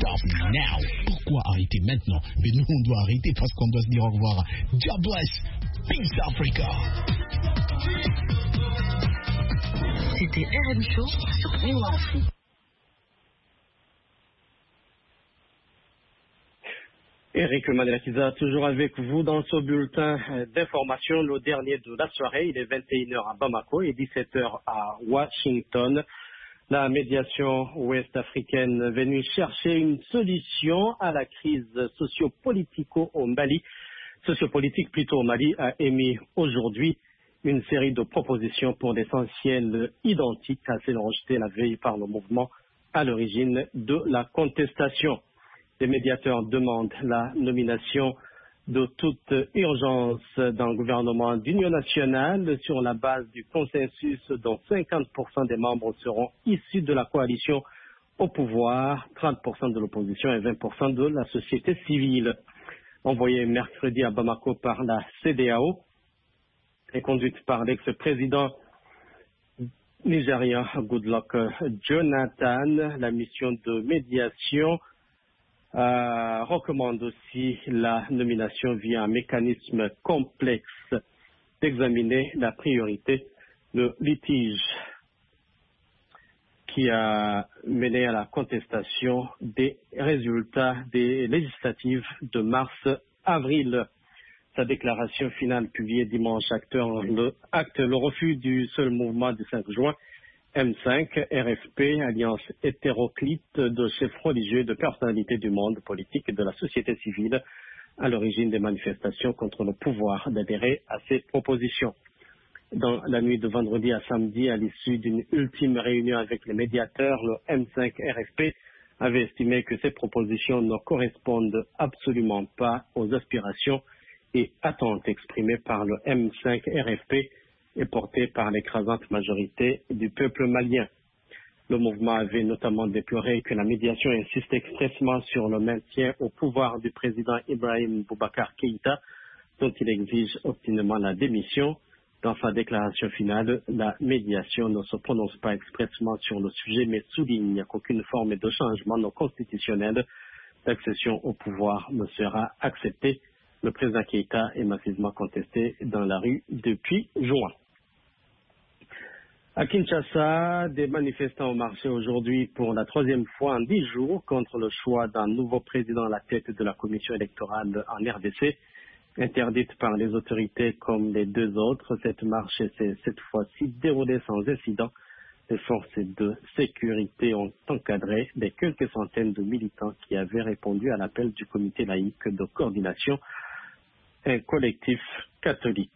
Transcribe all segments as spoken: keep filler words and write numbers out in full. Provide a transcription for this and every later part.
Stop now. Pourquoi arrêter maintenant? Mais nous, on doit arrêter parce qu'on doit se dire au revoir. God bless. Peace Africa. C'était R M Show sur Mémoire Afrique. Eric Mandelakiza, toujours avec vous dans ce bulletin d'information, le dernier de la soirée. Il est vingt et une heures à Bamako et dix-sept heures à Washington. La médiation ouest-africaine venue chercher une solution à la crise socio-politico au Mali, sociopolitique plutôt au Mali, a émis aujourd'hui une série de propositions pour l'essentiel identiques à celles rejetées la veille par le mouvement à l'origine de la contestation. Les médiateurs demandent la nomination de toute urgence d'un gouvernement d'union nationale sur la base du consensus dont cinquante pour cent des membres seront issus de la coalition au pouvoir, trente pour cent de l'opposition et vingt pour cent de la société civile. Envoyée mercredi à Bamako par la C D A O et conduite par l'ex-président nigérien Goodluck Jonathan, la mission de médiation Euh, recommande aussi la nomination via un mécanisme complexe d'examiner la priorité, le litige qui a mené à la contestation des résultats des législatives de mars-avril. Sa déclaration finale publiée dimanche acte le, acte le refus du seul mouvement du cinq juin, M cinq, R F P, alliance hétéroclite de chefs religieux et de personnalités du monde politique et de la société civile, à l'origine des manifestations contre le pouvoir, d'adhérer à ces propositions. Dans la nuit de vendredi à samedi, à l'issue d'une ultime réunion avec les médiateurs, le M cinq R F P avait estimé que ces propositions ne correspondent absolument pas aux aspirations et attentes exprimées par le M cinq R F P et porté par l'écrasante majorité du peuple malien. Le mouvement avait notamment déploré que la médiation insiste expressément sur le maintien au pouvoir du président Ibrahim Boubacar Keïta, dont il exige obstinément la démission. Dans sa déclaration finale, la médiation ne se prononce pas expressément sur le sujet, mais souligne qu'aucune forme de changement non constitutionnel d'accession au pouvoir ne sera acceptée. Le président Keïta est massivement contesté dans la rue depuis juin. À Kinshasa, des manifestants ont marché aujourd'hui pour la troisième fois en dix jours contre le choix d'un nouveau président à la tête de la commission électorale en R D C. Interdite par les autorités comme les deux autres, cette marche s'est cette fois-ci déroulée sans incident. Les forces de sécurité ont encadré les quelques centaines de militants qui avaient répondu à l'appel du comité laïque de coordination, un collectif catholique.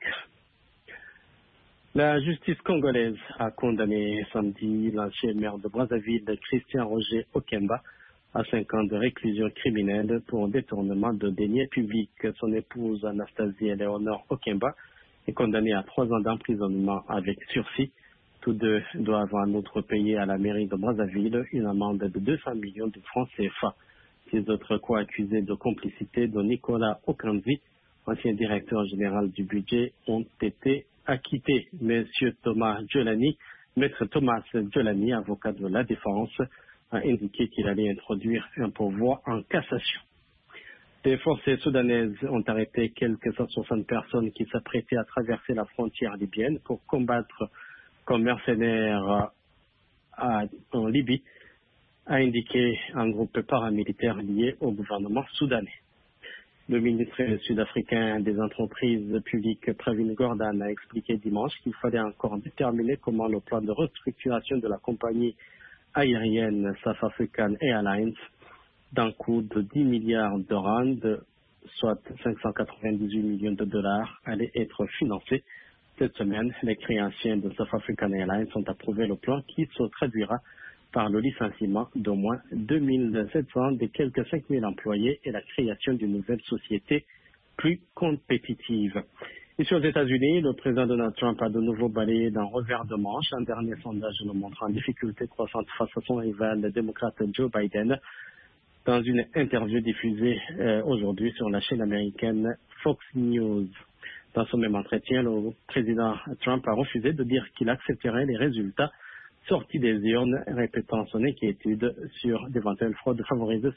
La justice congolaise a condamné samedi l'ancien maire de Brazzaville, Christian Roger Okemba, à cinq ans de réclusion criminelle pour détournement de deniers publics. Son épouse Anastasie Eleonore Okemba est condamnée à trois ans d'emprisonnement avec sursis. Tous deux doivent en outre payer à la mairie de Brazzaville une amende de deux cents millions de francs C F A. Les autres co-accusés de complicité de Nicolas Okanzi, ancien directeur général du budget, ont été acquittés. Monsieur Thomas Djolani, maître Thomas Djolani, avocat de la défense, a indiqué qu'il allait introduire un pourvoi en cassation. Les forces soudanaises ont arrêté quelques cent soixante personnes qui s'apprêtaient à traverser la frontière libyenne pour combattre comme mercenaires à, en Libye, a indiqué un groupe paramilitaire lié au gouvernement soudanais. Le ministre sud-africain des entreprises publiques, Pravin Gordhan, a expliqué dimanche qu'il fallait encore déterminer comment le plan de restructuration de la compagnie aérienne South African Airlines, d'un coût de dix milliards de rand, soit cinq cent quatre-vingt-dix-huit millions de dollars, allait être financé. Cette semaine, les créanciers de South African Airlines ont approuvé le plan qui se traduira par le licenciement d'au moins deux mille sept cents des quelques cinq mille employés et la création d'une nouvelle société plus compétitive. Ici aux États-Unis, le président Donald Trump a de nouveau balayé d'un revers de manche un dernier sondage le montrant en difficulté croissante face à son rival, le démocrate Joe Biden. Dans une interview diffusée euh, aujourd'hui sur la chaîne américaine Fox News. Dans ce même entretien, le président Trump a refusé de dire qu'il accepterait les résultats sortis des urnes, répétant son inquiétude sur d'éventuelles fraudes favorisées